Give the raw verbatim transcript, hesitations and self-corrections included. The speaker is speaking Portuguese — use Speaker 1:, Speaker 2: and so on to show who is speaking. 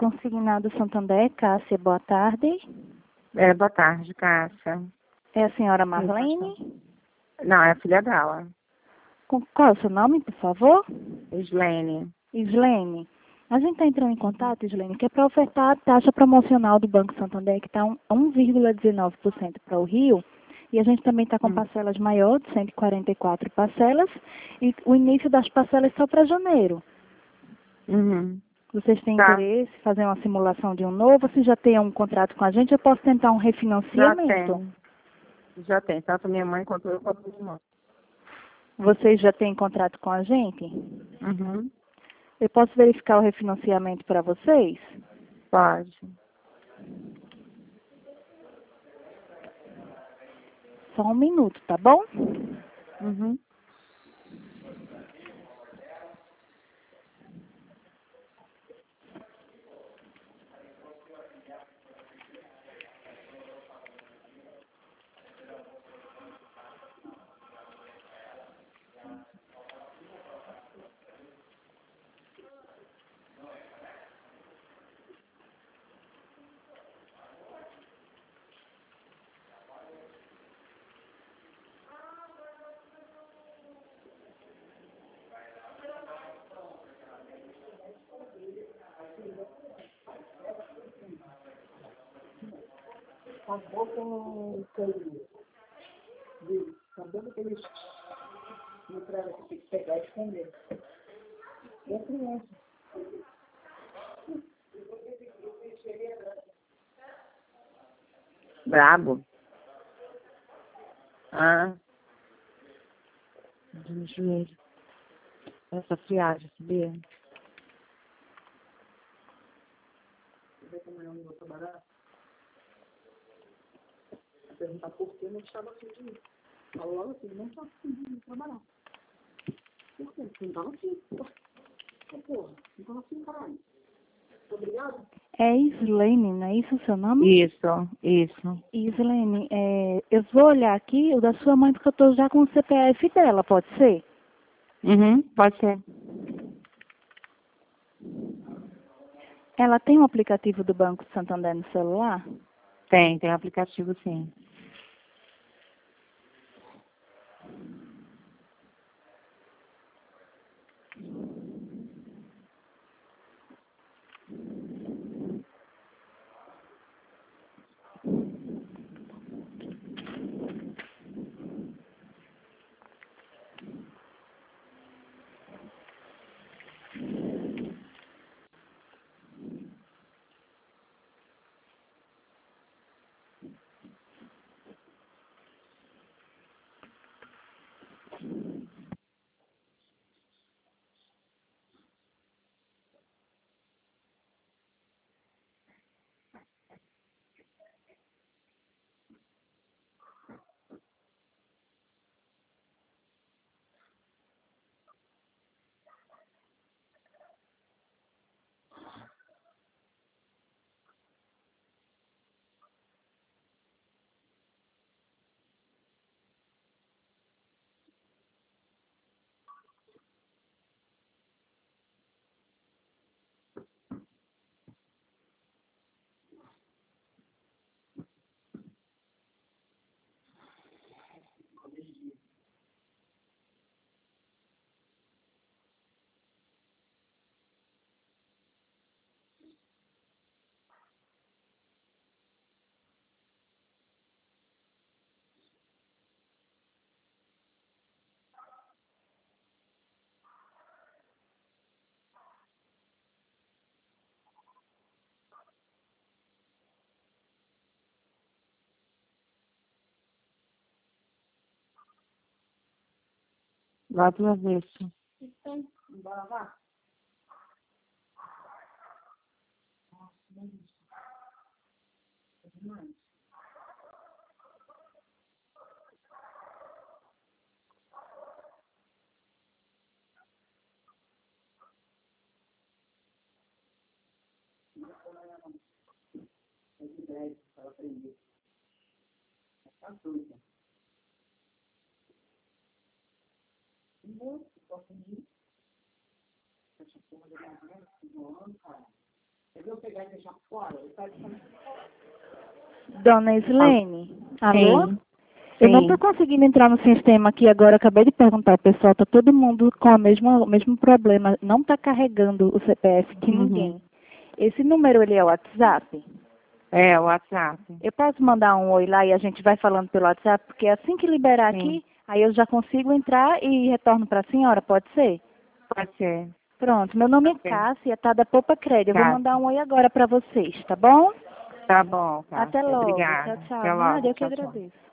Speaker 1: Consignado Santander, Cássia, boa tarde.
Speaker 2: É, boa tarde, Cássia.
Speaker 1: É a senhora Marlene?
Speaker 2: Não, é a filha dela.
Speaker 1: Com, qual é o seu nome, por favor?
Speaker 2: Islene.
Speaker 1: Islene. A gente está entrando em contato, Islene, que é para ofertar a taxa promocional do Banco Santander, que está um vírgula dezenove por cento para o Rio. E a gente também está com
Speaker 2: Hum.
Speaker 1: parcelas maior, de cento e quarenta e quatro parcelas. E o início das parcelas é só para janeiro.
Speaker 2: Uhum.
Speaker 1: Vocês têm
Speaker 2: Tá.
Speaker 1: interesse em fazer uma simulação de um novo? Se já tem um contrato com a gente, eu posso tentar um
Speaker 2: Já
Speaker 1: refinanciamento.
Speaker 2: tem. Já tem. Tanto minha mãe quanto eu quanto minha irmã.
Speaker 1: Vocês já têm contrato com a gente?
Speaker 2: Uhum.
Speaker 1: Eu posso verificar o refinanciamento para vocês?
Speaker 2: Pode.
Speaker 1: Só um minuto, tá bom?
Speaker 2: Uhum. Acabou com o carinho. Sabendo que eles me trazem que tem que pegar e esconder. E a criança. Brabo. Ah. De joelho. Essa friagem, sabia? Você vê como eu não vou trabalhar? Perguntar por que eu não estava afim de ir. Falou logo assim, não estava afim de ir trabalhar. Por quê? Você não estava afim. Porra, não estava afim, caralho. Obrigado.
Speaker 1: É Islene, não é isso o seu nome?
Speaker 2: Isso, isso.
Speaker 1: Islene, é, eu vou olhar aqui o da sua mãe, porque eu estou já com o C P F dela, pode ser?
Speaker 2: Uhum, pode ser.
Speaker 1: Ela tem um aplicativo do Banco Santander no celular?
Speaker 2: Tem, tem aplicativo sim. Vai pro avesso.
Speaker 1: Tem. Bora lá?
Speaker 2: Eu pegar e deixar fora, ele tá dizendo...
Speaker 1: Dona Islene, alô?
Speaker 3: Sim.
Speaker 1: Eu não
Speaker 3: Sim.
Speaker 1: estou conseguindo entrar no sistema aqui agora, acabei de perguntar ao pessoal, está todo mundo com a mesma, o mesmo problema, não está carregando o C P F de
Speaker 3: Uhum.
Speaker 1: ninguém. Esse número, ele é o WhatsApp?
Speaker 3: É, o WhatsApp.
Speaker 1: Eu posso mandar um oi lá e a gente vai falando pelo WhatsApp, porque assim que liberar
Speaker 3: Sim.
Speaker 1: aqui, aí eu já consigo entrar e retorno para a senhora, pode ser?
Speaker 3: Pode ser.
Speaker 1: Pronto, meu nome é
Speaker 3: Ok.
Speaker 1: Cássia, tá da Poupa Crédito. Eu vou
Speaker 3: Cássia.
Speaker 1: mandar um oi agora para vocês, tá bom?
Speaker 3: Tá bom, Cássia.
Speaker 1: Até logo.
Speaker 3: Obrigada.
Speaker 1: Tchau, tchau.
Speaker 3: Até
Speaker 1: Nada,
Speaker 3: logo.
Speaker 1: eu que
Speaker 3: Tchau, tchau.
Speaker 1: agradeço.